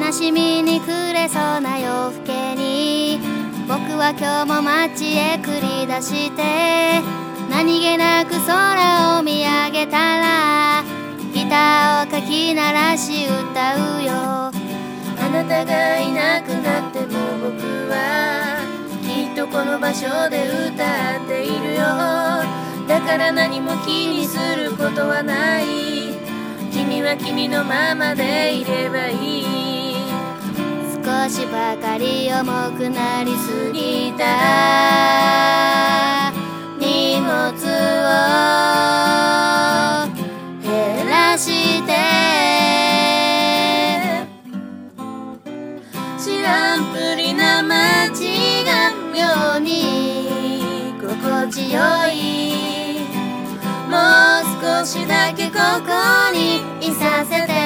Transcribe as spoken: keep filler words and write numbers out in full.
悲しみに暮れそうな夜更けに僕は今日も街へ繰り出して何気なく空を見上げたらギターをかき鳴らし歌うよ。あなたがいなくなっても僕はきっとこの場所で歌っているよ。だから何も気にすることはない。君は君のままでいればいい。少しばかり重くなりすぎた荷物を減らして知らんぷりな街が妙に心地よい。もう少しだけここにいさせて